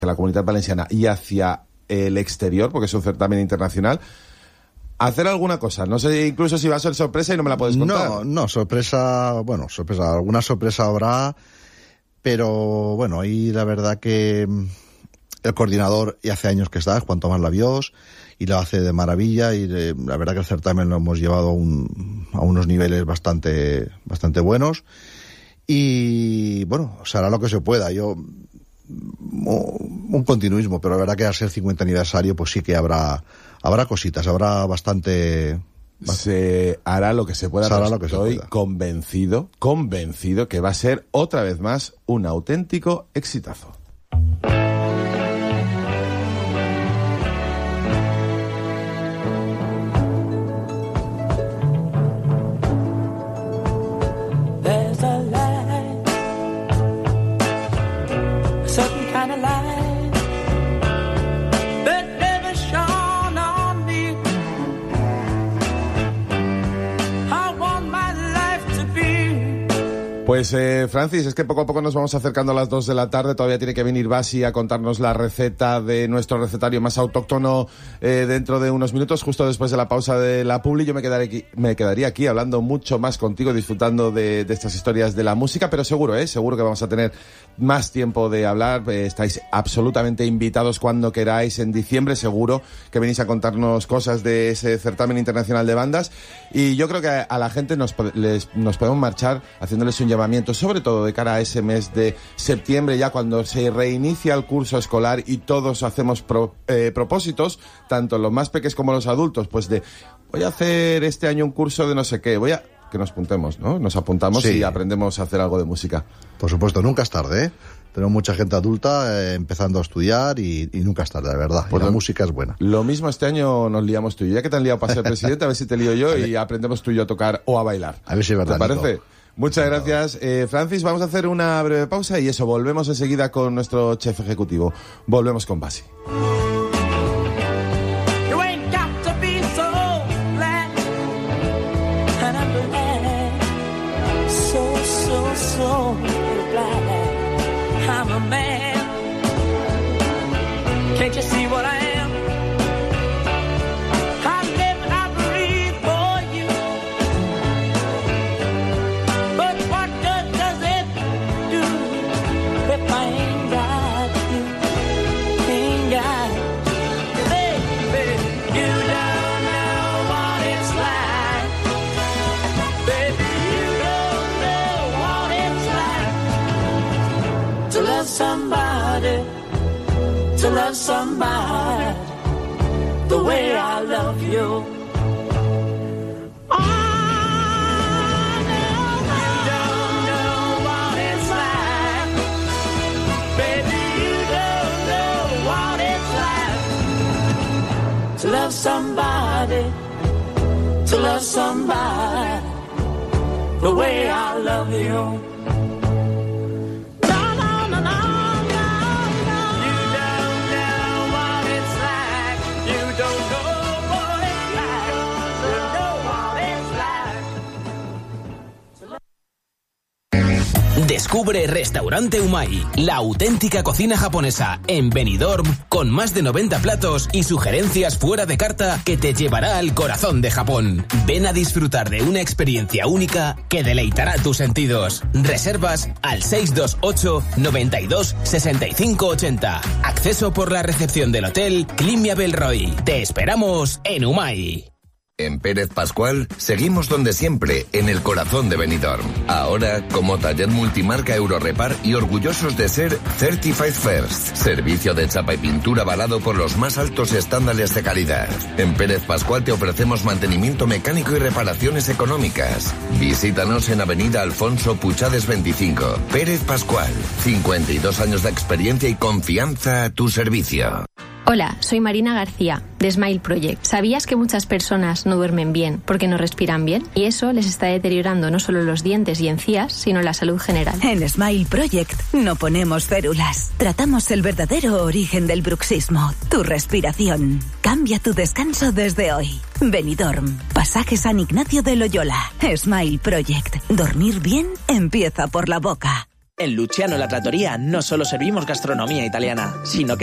la Comunitat Valenciana y hacia el exterior, porque es un certamen internacional, hacer alguna cosa. No sé incluso si va a ser sorpresa y no me la puedes contar. No, sorpresa, alguna sorpresa habrá, pero bueno, ahí la verdad que el coordinador, y hace años que está, Juan Tomás Labiós, y lo hace de maravilla, y la verdad que el certamen lo hemos llevado a unos niveles bastante buenos, y bueno, se hará lo que se pueda. Un continuismo, pero la verdad que al ser 50 aniversario, pues sí que habrá cositas, habrá bastante... Se hará lo que se pueda. Estoy convencido que va a ser otra vez más un auténtico exitazo. Pues Francis, es que poco a poco nos vamos acercando a las 2 de la tarde, todavía tiene que venir Basi a contarnos la receta de nuestro recetario más autóctono dentro de unos minutos, justo después de la pausa de la publi. Yo me quedaría aquí hablando mucho más contigo, disfrutando de estas historias de la música, pero seguro que vamos a tener más tiempo de hablar. Estáis absolutamente invitados cuando queráis. En diciembre seguro que venís a contarnos cosas de ese certamen internacional de bandas, y yo creo que a la gente nos podemos marchar haciéndoles un llamamiento, sobre todo de cara a ese mes de septiembre, ya cuando se reinicia el curso escolar y todos hacemos propósitos, tanto los más pequeños como los adultos, pues de voy a hacer este año un curso de no sé qué, que nos apuntemos, ¿no? Nos apuntamos y aprendemos a hacer algo de música. Por supuesto, nunca es tarde, ¿eh? Tenemos mucha gente adulta empezando a estudiar y nunca es tarde, de verdad. Pues la música es buena. Lo mismo este año nos liamos tú y yo. Ya que te han liado para ser presidente, a ver si te lío yo y aprendemos tú y yo a tocar o a bailar. A ver si es verdad. ¿Te parece? Nico. Muchas gracias, Francis. Vamos a hacer una breve pausa y volvemos enseguida con nuestro chef ejecutivo. Volvemos con Basi. Can't you see what I am? I live and I breathe for you. But what good does it do if I ain't got you? Ain't got you. Baby, you don't know what it's like. Baby, you don't know what it's like to love somebody. To love somebody the way I love you. Oh, no, you don't know what it's like. Baby, you don't know what it's like to love somebody the way I love you. Descubre Restaurante Umai, la auténtica cocina japonesa en Benidorm, con más de 90 platos y sugerencias fuera de carta que te llevará al corazón de Japón. Ven a disfrutar de una experiencia única que deleitará tus sentidos. Reservas al 628 92 65 80. Acceso por la recepción del hotel Climia Belroy. Te esperamos en Umai. En Pérez Pascual seguimos donde siempre, en el corazón de Benidorm. Ahora como taller multimarca Eurorepar y orgullosos de ser Certified First, servicio de chapa y pintura avalado por los más altos estándares de calidad. En Pérez Pascual te ofrecemos mantenimiento mecánico y reparaciones económicas. Visítanos en Avenida Alfonso Puchades 25. Pérez Pascual, 52 años de experiencia y confianza a tu servicio. Hola, soy Marina García, de Smile Project. ¿Sabías que muchas personas no duermen bien porque no respiran bien? Y eso les está deteriorando no solo los dientes y encías, sino la salud general. En Smile Project no ponemos células. Tratamos el verdadero origen del bruxismo, tu respiración. Cambia tu descanso desde hoy. Benidorm, Pasaje San Ignacio de Loyola. Smile Project. Dormir bien empieza por la boca. En Luciano La Trattoria no solo servimos gastronomía italiana, sino que